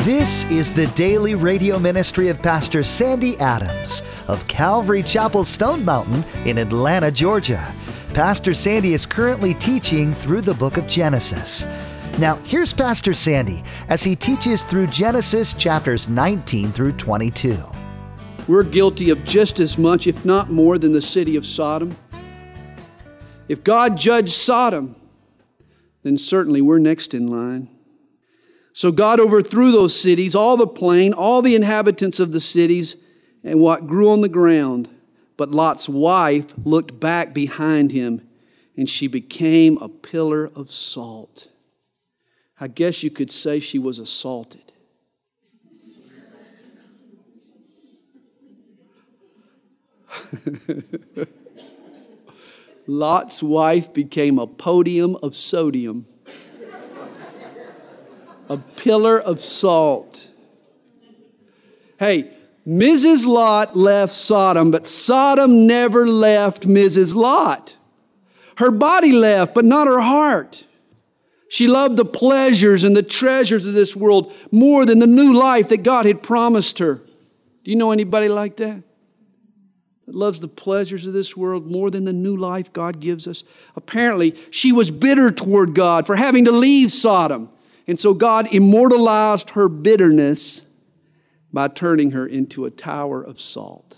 This is the daily radio ministry of Pastor Sandy Adams of Calvary Chapel Stone Mountain in Atlanta, Georgia. Pastor Sandy is currently teaching through the book of Genesis. Now, here's Pastor Sandy as he teaches through Genesis chapters 19 through 22. We're guilty of just as much, if not more, than the city of Sodom. If God judged Sodom, then certainly we're next in line. So God overthrew those cities, all the plain, all the inhabitants of the cities, and what grew on the ground. But Lot's wife looked back behind him, and she became a pillar of salt. I guess you could say she was assaulted. Lot's wife became a podium of sodium. A pillar of salt. Hey, Mrs. Lot left Sodom, but Sodom never left Mrs. Lot. Her body left, but not her heart. She loved the pleasures and the treasures of this world more than the new life that God had promised her. Do you know anybody like that? That loves the pleasures of this world more than the new life God gives us? Apparently, she was bitter toward God for having to leave Sodom. And so God immortalized her bitterness by turning her into a tower of salt.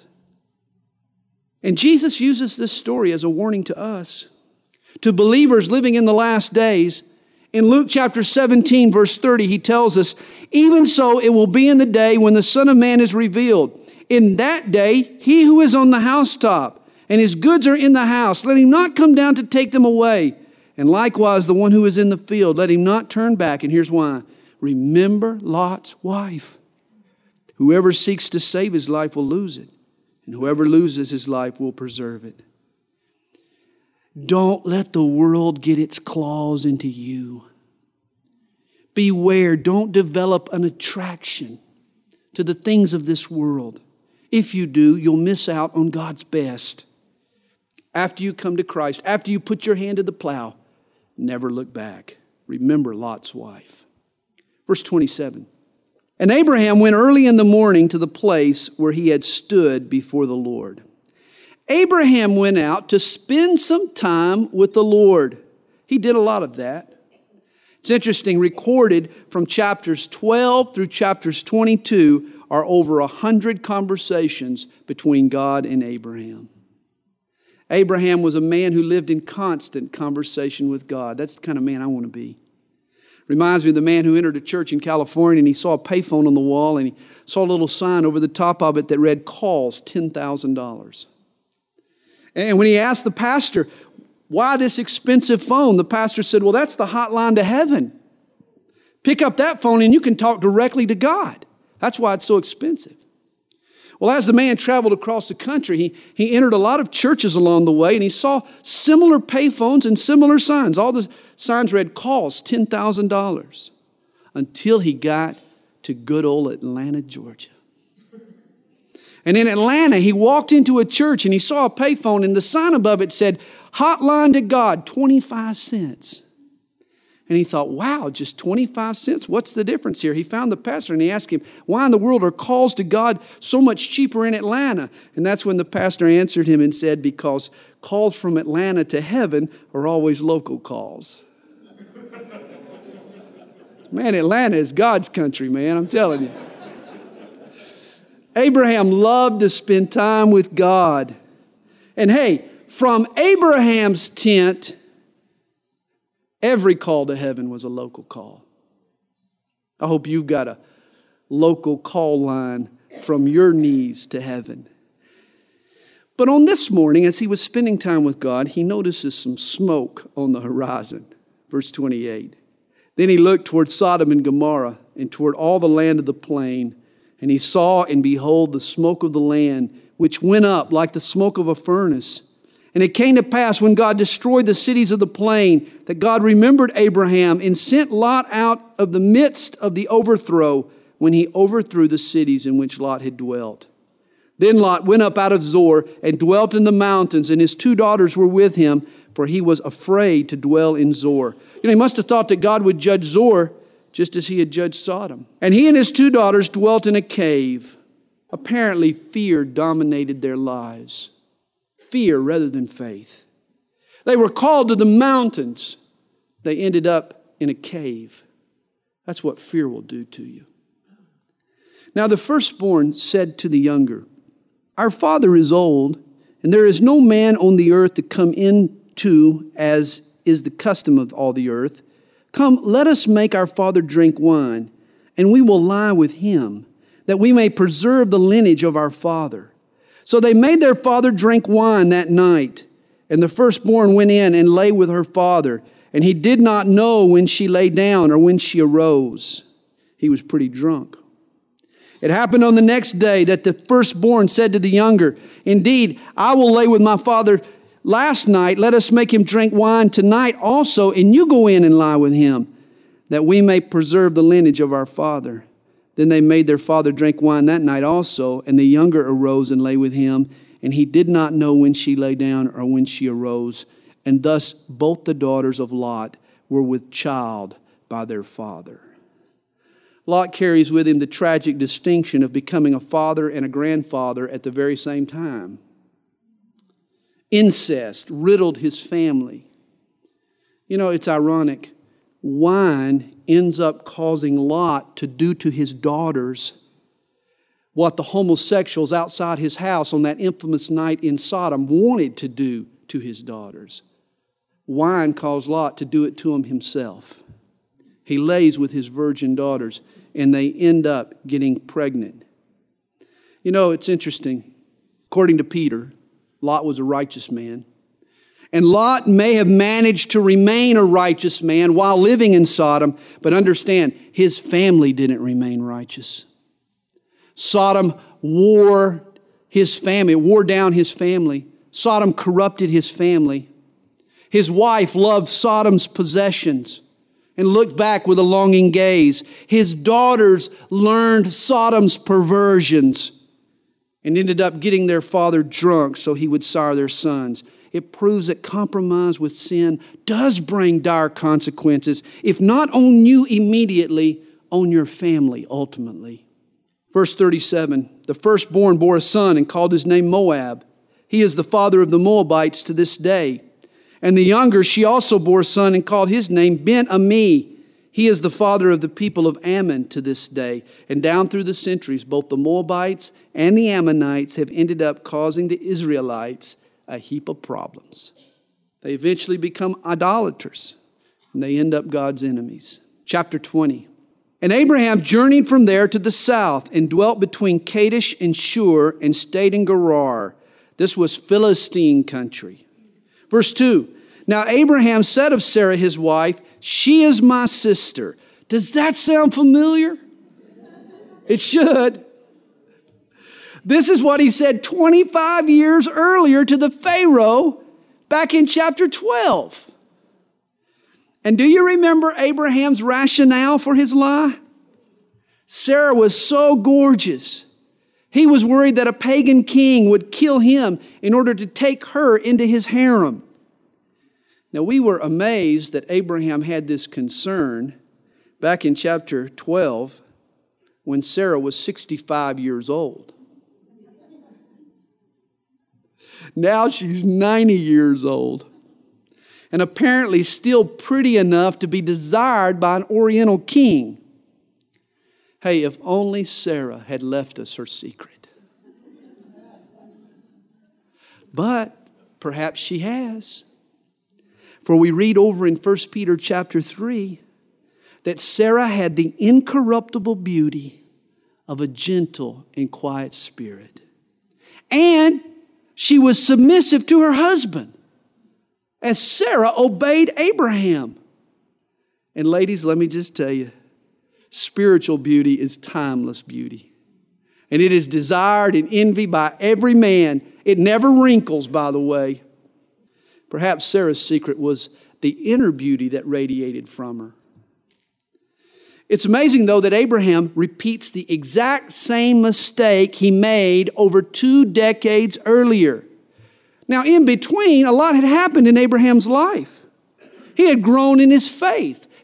And Jesus uses this story as a warning to us, to believers living in the last days. In Luke chapter 17, verse 30, he tells us, "Even so it will be in the day when the Son of Man is revealed. In that day, he who is on the housetop and his goods are in the house, let him not come down to take them away. And likewise, the one who is in the field, let him not turn back." And here's why. Remember Lot's wife. Whoever seeks to save his life will lose it, and whoever loses his life will preserve it. Don't let the world get its claws into you. Beware, don't develop an attraction to the things of this world. If you do, you'll miss out on God's best. After you come to Christ, after you put your hand to the plow, never look back. Remember Lot's wife. Verse 27. "And Abraham went early in the morning to the place where he had stood before the Lord." Abraham went out to spend some time with the Lord. He did a lot of that. It's interesting, recorded from chapters 12 through chapters 22 are over 100 conversations between God and Abraham. Abraham was a man who lived in constant conversation with God. That's the kind of man I want to be. Reminds me of the man who entered a church in California and he saw a payphone on the wall and he saw a little sign over the top of it that read, "Calls $10,000. And when he asked the pastor, "Why this expensive phone?" the pastor said, "Well, that's the hotline to heaven. Pick up that phone and you can talk directly to God. That's why it's so expensive." Well, as the man traveled across the country, he entered a lot of churches along the way, and he saw similar payphones and similar signs. All the signs read, "Calls $10,000, until he got to good old Atlanta, Georgia. And in Atlanta, he walked into a church, and he saw a payphone, and the sign above it said, "Hotline to God, 25 cents. And he thought, wow, just 25 cents? What's the difference here? He found the pastor and he asked him, "Why in the world are calls to God so much cheaper in Atlanta?" And that's when the pastor answered him and said, "Because calls from Atlanta to heaven are always local calls." Man, Atlanta is God's country, man, I'm telling you. Abraham loved to spend time with God. And hey, from Abraham's tent, every call to heaven was a local call. I hope you've got a local call line from your knees to heaven. But on this morning, as he was spending time with God, he notices some smoke on the horizon. Verse 28. "Then he looked toward Sodom and Gomorrah and toward all the land of the plain. And he saw and behold the smoke of the land, which went up like the smoke of a furnace. And it came to pass when God destroyed the cities of the plain that God remembered Abraham and sent Lot out of the midst of the overthrow when he overthrew the cities in which Lot had dwelt. Then Lot went up out of Zoar and dwelt in the mountains, and his 2 daughters were with him, for he was afraid to dwell in Zoar." You know, he must have thought that God would judge Zoar just as he had judged Sodom. And he and his 2 daughters dwelt in a cave. Apparently, fear dominated their lives. Fear rather than faith. They were called to the mountains. They ended up in a cave. That's what fear will do to you. Now the firstborn said to the younger, "Our father is old, and there is no man on the earth to come into, as is the custom of all the earth. Come, let us make our father drink wine, and we will lie with him, that we may preserve the lineage of our father." So they made their father drink wine that night. And the firstborn went in and lay with her father, and he did not know when she lay down or when she arose. He was pretty drunk. It happened on the next day that the firstborn said to the younger, "Indeed, I will lay with my father last night. Let us make him drink wine tonight also, and you go in and lie with him, that we may preserve the lineage of our father." Then they made their father drink wine that night also, and the younger arose and lay with him, and he did not know when she lay down or when she arose. And thus both the daughters of Lot were with child by their father. Lot carries with him the tragic distinction of becoming a father and a grandfather at the very same time. Incest riddled his family. You know, it's ironic. Wine ends up causing Lot to do to his daughters what the homosexuals outside his house on that infamous night in Sodom wanted to do to his daughters. Wine caused Lot to do it to him himself. He lays with his virgin daughters, and they end up getting pregnant. You know, it's interesting. According to Peter, Lot was a righteous man. And Lot may have managed to remain a righteous man while living in Sodom, but understand, his family didn't remain righteous. Sodom wore down his family. Sodom corrupted his family. His wife loved Sodom's possessions and looked back with a longing gaze. His daughters learned Sodom's perversions and ended up getting their father drunk so he would sire their sons. It proves that compromise with sin does bring dire consequences, if not on you immediately, on your family ultimately. Verse 37, the firstborn bore a son and called his name Moab. He is the father of the Moabites to this day. And the younger, she also bore a son and called his name Ben-Ami. He is the father of the people of Ammon to this day. And down through the centuries, both the Moabites and the Ammonites have ended up causing the Israelites a heap of problems. They eventually become idolaters, and they end up God's enemies. Chapter 20. And Abraham journeyed from there to the south and dwelt between Kadesh and Shur and stayed in Gerar. This was Philistine country. Verse 2. Now Abraham said of Sarah his wife, "She is my sister." Does that sound familiar? It should. This is what he said 25 years earlier to the Pharaoh back in chapter 12. And do you remember Abraham's rationale for his lie? Sarah was so gorgeous. He was worried that a pagan king would kill him in order to take her into his harem. Now, we were amazed that Abraham had this concern back in chapter 12 when Sarah was 65 years old. Now she's 90 years old and apparently still pretty enough to be desired by an Oriental king. Hey, if only Sarah had left us her secret. But perhaps she has. For we read over in 1 Peter chapter 3 that Sarah had the incorruptible beauty of a gentle and quiet spirit. And she was submissive to her husband as Sarah obeyed Abraham. And ladies, let me just tell you, spiritual beauty is timeless beauty. And it is desired and envied by every man. It never wrinkles, by the way. Perhaps Sarah's secret was the inner beauty that radiated from her. It's amazing, though, that Abraham repeats the exact same mistake he made over 2 decades earlier. Now, in between, a lot had happened in Abraham's life. He had grown in his faith.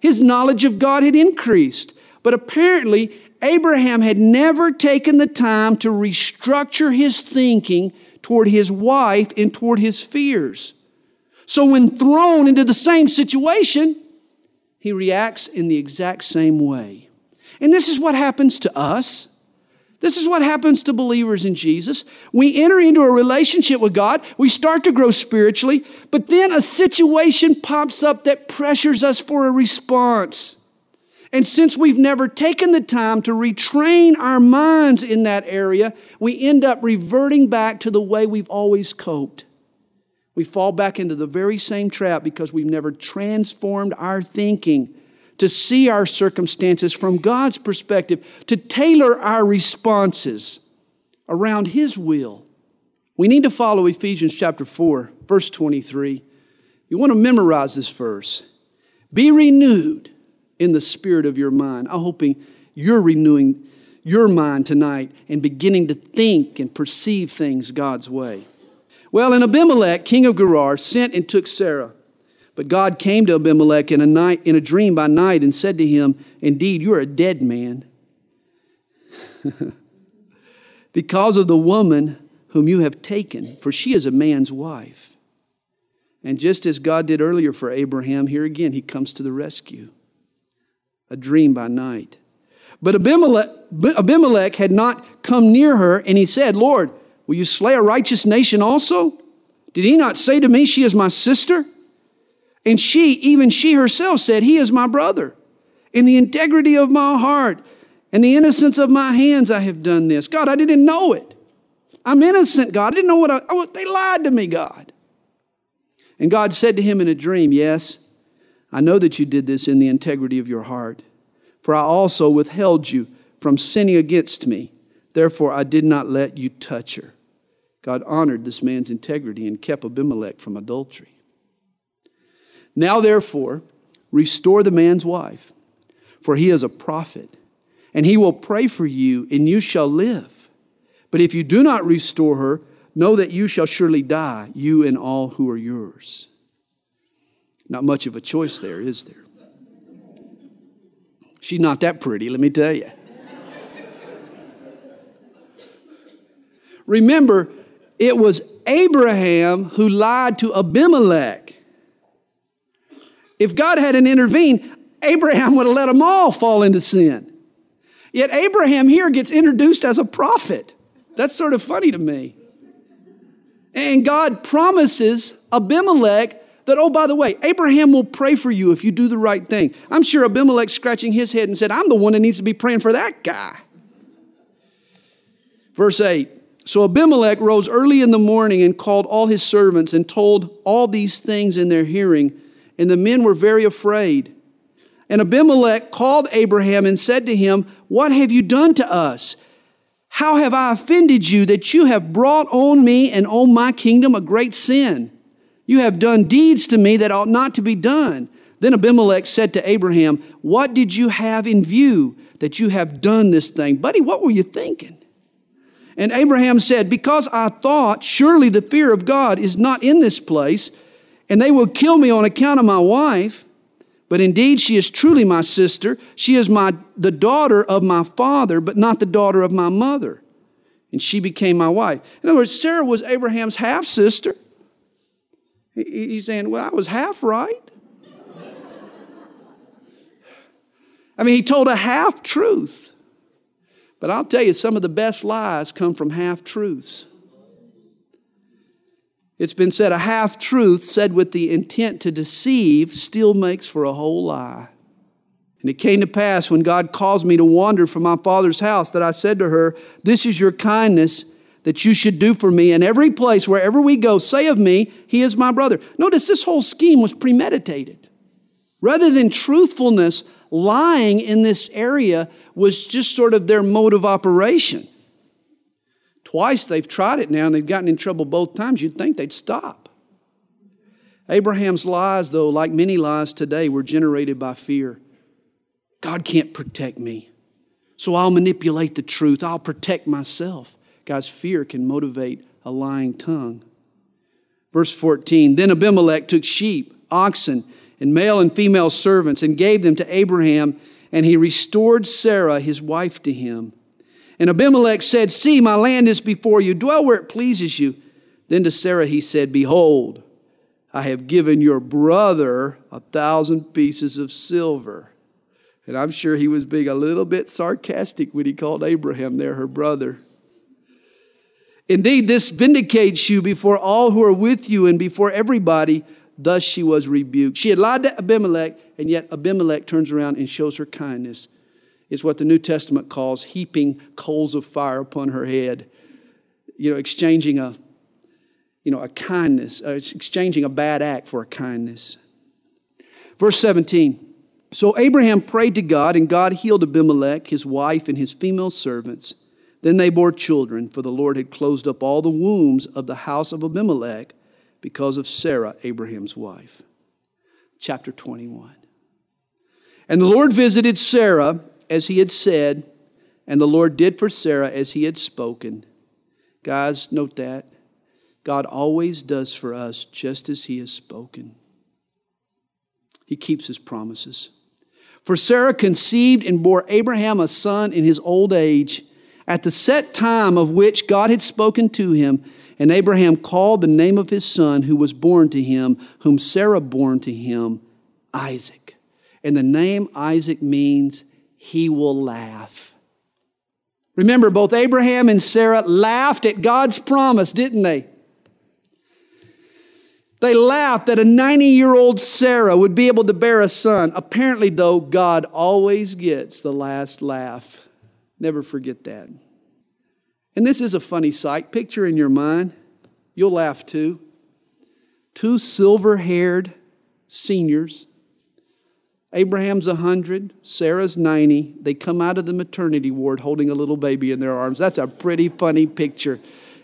His knowledge of God had increased. But apparently, Abraham had never taken the time to restructure his thinking toward his wife and toward his fears. So when thrown into the same situation, he reacts in the exact same way. And this is what happens to us. This is what happens to believers in Jesus. We enter into a relationship with God. We start to grow spiritually, but then a situation pops up that pressures us for a response. And since we've never taken the time to retrain our minds in that area, we end up reverting back to the way we've always coped. We fall back into the very same trap because we've never transformed our thinking to see our circumstances from God's perspective, to tailor our responses around His will. We need to follow Ephesians chapter 4, verse 23. You want to memorize this verse. Be renewed in the spirit of your mind. I'm hoping you're renewing your mind tonight and beginning to think and perceive things God's way. Well, and Abimelech, king of Gerar, sent and took Sarah. But God came to Abimelech in a dream by night and said to him, indeed, you are a dead man because of the woman whom you have taken, for she is a man's wife. And just as God did earlier for Abraham, here again he comes to the rescue. A dream by night. But Abimelech had not come near her, and he said, Lord, will you slay a righteous nation also? Did he not say to me, she is my sister? And even she herself said, he is my brother. In the integrity of my heart and the innocence of my hands I have done this. God, I didn't know it. I'm innocent, God. I didn't know they lied to me, God. And God said to him in a dream, yes, I know that you did this in the integrity of your heart. For I also withheld you from sinning against me. Therefore, I did not let you touch her. God honored this man's integrity and kept Abimelech from adultery. Now, therefore, restore the man's wife, for he is a prophet, and he will pray for you, and you shall live. But if you do not restore her, know that you shall surely die, you and all who are yours. Not much of a choice there, is there? She's not that pretty, let me tell you. Remember, it was Abraham who lied to Abimelech. If God hadn't intervened, Abraham would have let them all fall into sin. Yet Abraham here gets introduced as a prophet. That's sort of funny to me. And God promises Abimelech that, oh, by the way, Abraham will pray for you if you do the right thing. I'm sure Abimelech scratching his head and said, I'm the one that needs to be praying for that guy. Verse 8. So Abimelech rose early in the morning and called all his servants and told all these things in their hearing. And the men were very afraid. And Abimelech called Abraham and said to him, what have you done to us? How have I offended you that you have brought on me and on my kingdom a great sin? You have done deeds to me that ought not to be done. Then Abimelech said to Abraham, what did you have in view that you have done this thing? Buddy, what were you thinking? And Abraham said, because I thought surely the fear of God is not in this place, and they will kill me on account of my wife. But indeed, she is truly my sister. She is the daughter of my father, but not the daughter of my mother. And she became my wife. In other words, Sarah was Abraham's half-sister. He's saying, well, I was half right. I mean, he told a half-truth. But I'll tell you, some of the best lies come from half-truths. It's been said, a half-truth said with the intent to deceive still makes for a whole lie. And it came to pass when God caused me to wander from my father's house that I said to her, this is your kindness that you should do for me. In every place, wherever we go, say of me, he is my brother. Notice this whole scheme was premeditated. Rather than truthfulness, lying in this area was just sort of their mode of operation. Twice they've tried it now and they've gotten in trouble both times. You'd think they'd stop. Abraham's lies, though, like many lies today, were generated by fear. God can't protect me, so I'll manipulate the truth. I'll protect myself. Guys, fear can motivate a lying tongue. Verse 14, then Abimelech took sheep, oxen, and male and female servants, and gave them to Abraham, and he restored Sarah, his wife, to him. And Abimelech said, "See, my land is before you. Dwell where it pleases you." Then to Sarah he said, "Behold, I have given your brother 1,000 pieces of silver." And I'm sure he was being a little bit sarcastic when he called Abraham there her brother. "Indeed, this vindicates you before all who are with you and before everybody." Thus she was rebuked. She had lied to Abimelech, and yet Abimelech turns around and shows her kindness. It's what the New Testament calls heaping coals of fire upon her head. Exchanging a kindness, exchanging a bad act for a kindness. Verse 17. So Abraham prayed to God, and God healed Abimelech, his wife, and his female servants. Then they bore children, for the Lord had closed up all the wombs of the house of Abimelech because of Sarah, Abraham's wife. Chapter 21. And the Lord visited Sarah as he had said, and the Lord did for Sarah as he had spoken. Guys, note that. God always does for us just as he has spoken. He keeps his promises. For Sarah conceived and bore Abraham a son in his old age, at the set time of which God had spoken to him. And Abraham called the name of his son who was born to him, whom Sarah bore to him, Isaac. And the name Isaac means he will laugh. Remember, both Abraham and Sarah laughed at God's promise, didn't they? They laughed that a 90-year-old Sarah would be able to bear a son. Apparently, though, God always gets the last laugh. Never forget that. And this is a funny sight. Picture in your mind, you'll laugh too. Two silver-haired seniors. Abraham's 100, Sarah's 90. They come out of the maternity ward holding a little baby in their arms. That's a pretty funny picture.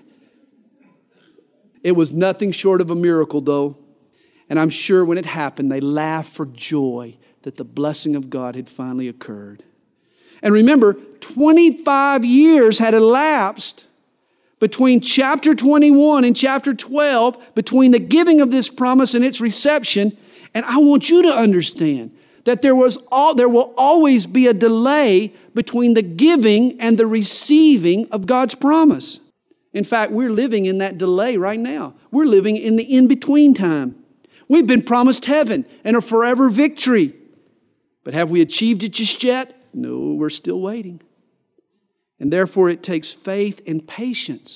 It was nothing short of a miracle, though. And I'm sure when it happened, they laughed for joy that the blessing of God had finally occurred. And remember, 25 years had elapsed between chapter 21 and chapter 12, between the giving of this promise and its reception. And I want you to understand that there will always be a delay between the giving and the receiving of God's promise. In fact, we're living in that delay right now. We're living in the in-between time. We've been promised heaven and a forever victory. But have we achieved it just yet? No, we're still waiting. And therefore it takes faith and patience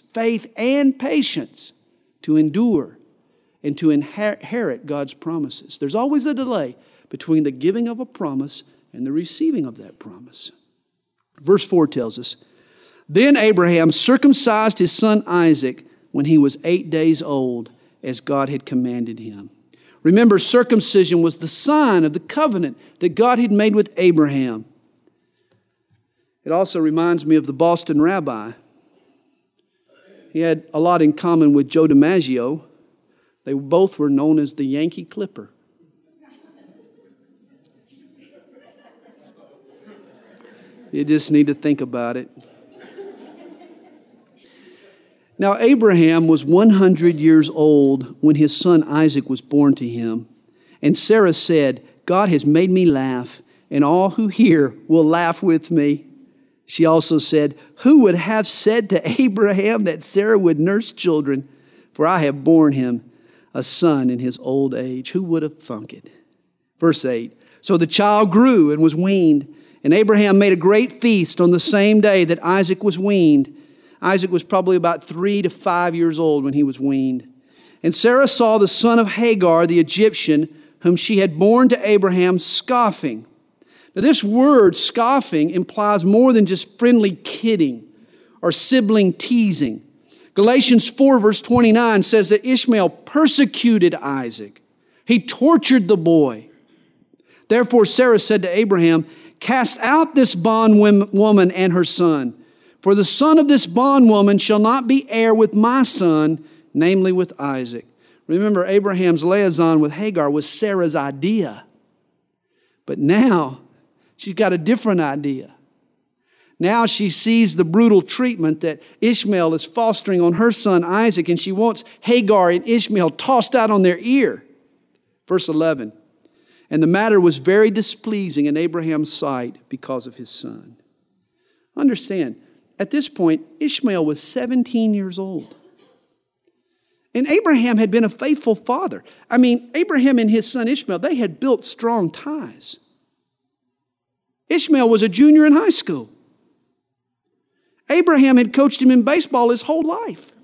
to endure and to inherit God's promises. There's always a delay between the giving of a promise and the receiving of that promise. Verse 4 tells us, Then Abraham circumcised his son Isaac when he was 8 days old, as God had commanded him. Remember, circumcision was the sign of the covenant that God had made with Abraham. It also reminds me of the Boston rabbi. He had a lot in common with Joe DiMaggio. They both were known as the Yankee Clipper. You just need to think about it. Now, Abraham was 100 years old when his son Isaac was born to him. And Sarah said, God has made me laugh, and all who hear will laugh with me. She also said, Who would have said to Abraham that Sarah would nurse children? For I have borne him a son in his old age. Who would have thunk it? Verse 8, So the child grew and was weaned, and Abraham made a great feast on the same day that Isaac was weaned. Isaac was probably about 3 to 5 years old when he was weaned. And Sarah saw the son of Hagar, the Egyptian, whom she had borne to Abraham, scoffing. Now, this word, scoffing, implies more than just friendly kidding or sibling teasing. Galatians 4, verse 29 says that Ishmael persecuted Isaac. He tortured the boy. Therefore, Sarah said to Abraham, Cast out this bondwoman and her son, for the son of this bondwoman shall not be heir with my son, namely with Isaac. Remember, Abraham's liaison with Hagar was Sarah's idea. But now, she's got a different idea. Now she sees the brutal treatment that Ishmael is fostering on her son Isaac, and she wants Hagar and Ishmael tossed out on their ear. Verse 11, And the matter was very displeasing in Abraham's sight because of his son. Understand, at this point, Ishmael was 17 years old. And Abraham had been a faithful father. I mean, Abraham and his son Ishmael, they had built strong ties. Ishmael was a junior in high school. Abraham had coached him in baseball his whole life.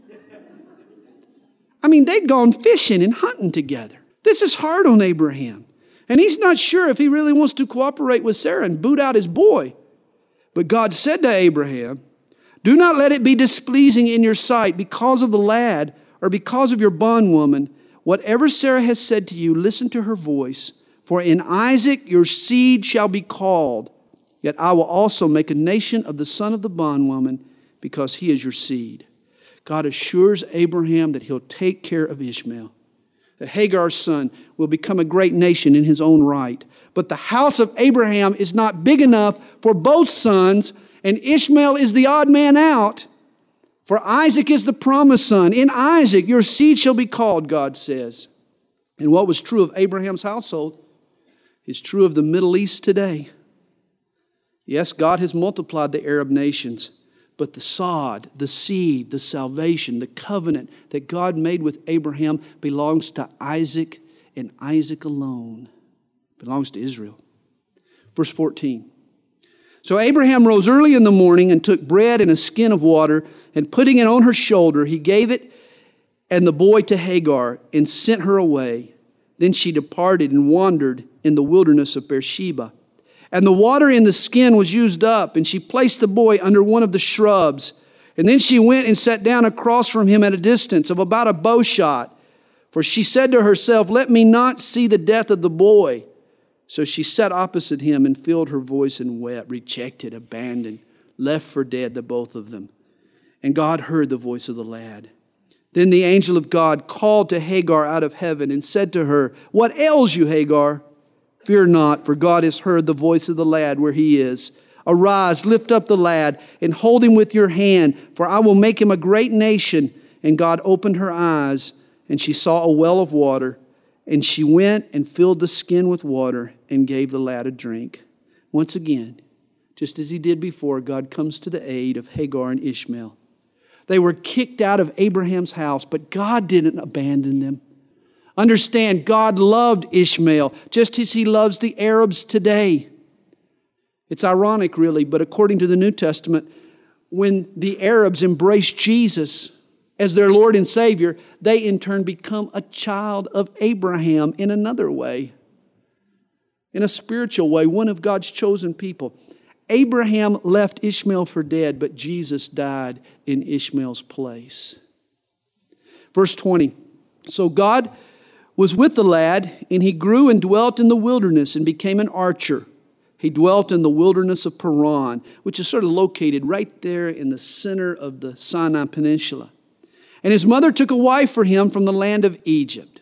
I mean, they'd gone fishing and hunting together. This is hard on Abraham. And he's not sure if he really wants to cooperate with Sarah and boot out his boy. But God said to Abraham, "Do not let it be displeasing in your sight because of the lad or because of your bondwoman. Whatever Sarah has said to you, listen to her voice. For in Isaac your seed shall be called. Yet I will also make a nation of the son of the bondwoman because he is your seed." God assures Abraham that he'll take care of Ishmael, that Hagar's son will become a great nation in his own right. But the house of Abraham is not big enough for both sons, and Ishmael is the odd man out. For Isaac is the promised son. In Isaac your seed shall be called, God says. And what was true of Abraham's household is true of the Middle East today. Yes, God has multiplied the Arab nations, but the sod, the seed, the salvation, the covenant that God made with Abraham belongs to Isaac and Isaac alone. It belongs to Israel. Verse 14. So Abraham rose early in the morning and took bread and a skin of water, and putting it on her shoulder, he gave it and the boy to Hagar and sent her away. Then she departed and wandered in the wilderness of Beersheba. And the water in the skin was used up, and she placed the boy under one of the shrubs. And then she went and sat down across from him at a distance of about a bow shot. For she said to herself, "Let me not see the death of the boy." So she sat opposite him and filled her voice and wept, rejected, abandoned, left for dead, the both of them. And God heard the voice of the lad. Then the angel of God called to Hagar out of heaven and said to her, "What ails you, Hagar? Fear not, for God has heard the voice of the lad where he is. Arise, lift up the lad, and hold him with your hand, for I will make him a great nation." And God opened her eyes, and she saw a well of water. And she went and filled the skin with water and gave the lad a drink. Once again, just as he did before, God comes to the aid of Hagar and Ishmael. They were kicked out of Abraham's house, but God didn't abandon them. Understand, God loved Ishmael just as he loves the Arabs today. It's ironic, really, but according to the New Testament, when the Arabs embrace Jesus as their Lord and Savior, they in turn become a child of Abraham in another way, in a spiritual way, one of God's chosen people. Abraham left Ishmael for dead, but Jesus died in Ishmael's place. Verse 20, so God was with the lad, and he grew and dwelt in the wilderness and became an archer. He dwelt in the wilderness of Paran, which is sort of located right there in the center of the Sinai Peninsula. And his mother took a wife for him from the land of Egypt.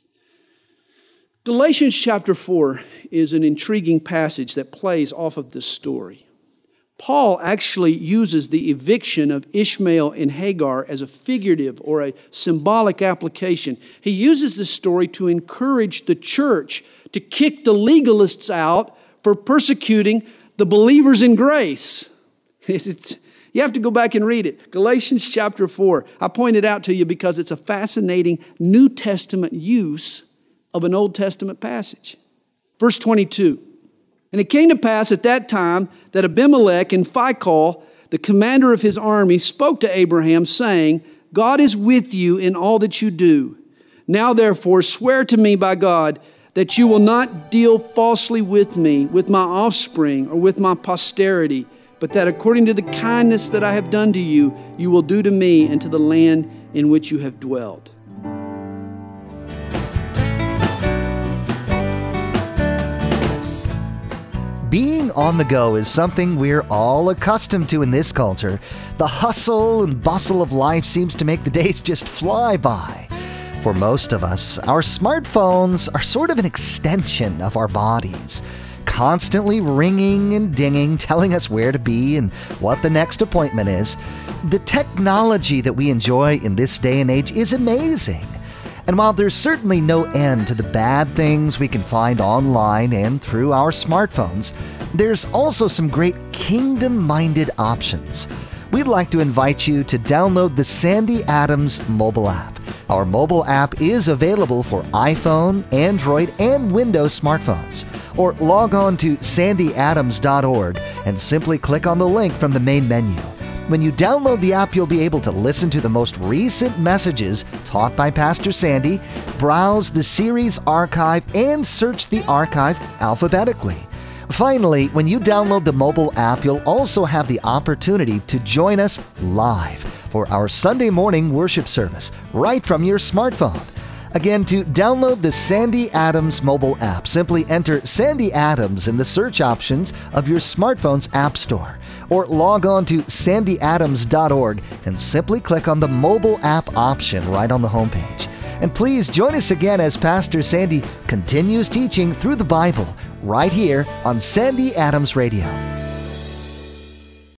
Galatians chapter 4 is an intriguing passage that plays off of this story. Paul actually uses the eviction of Ishmael and Hagar as a figurative or a symbolic application. He uses this story to encourage the church to kick the legalists out for persecuting the believers in grace. You have to go back and read it. Galatians chapter 4. I point it out to you because it's a fascinating New Testament use of an Old Testament passage. Verse 22. And it came to pass at that time that Abimelech and Phicol, the commander of his army, spoke to Abraham, saying, God is with you in all that you do. Now therefore swear to me by God that you will not deal falsely with me, with my offspring, or with my posterity, but that according to the kindness that I have done to you, you will do to me and to the land in which you have dwelt. Being on the go is something we're all accustomed to in this culture. The hustle and bustle of life seems to make the days just fly by. For most of us, our smartphones are sort of an extension of our bodies, constantly ringing and dinging, telling us where to be and what the next appointment is. The technology that we enjoy in this day and age is amazing. And while there's certainly no end to the bad things we can find online and through our smartphones, there's also some great kingdom-minded options. We'd like to invite you to download the Sandy Adams mobile app. Our mobile app is available for iPhone, Android, and Windows smartphones. Or log on to sandyadams.org and simply click on the link from the main menu. When you download the app, you'll be able to listen to the most recent messages taught by Pastor Sandy, browse the series archive, and search the archive alphabetically. Finally, when you download the mobile app, you'll also have the opportunity to join us live for our Sunday morning worship service right from your smartphone. Again, to download the Sandy Adams mobile app, simply enter Sandy Adams in the search options of your smartphone's app store, or log on to sandyadams.org and simply click on the mobile app option right on the homepage. And please join us again as Pastor Sandy continues teaching through the Bible right here on Sandy Adams Radio.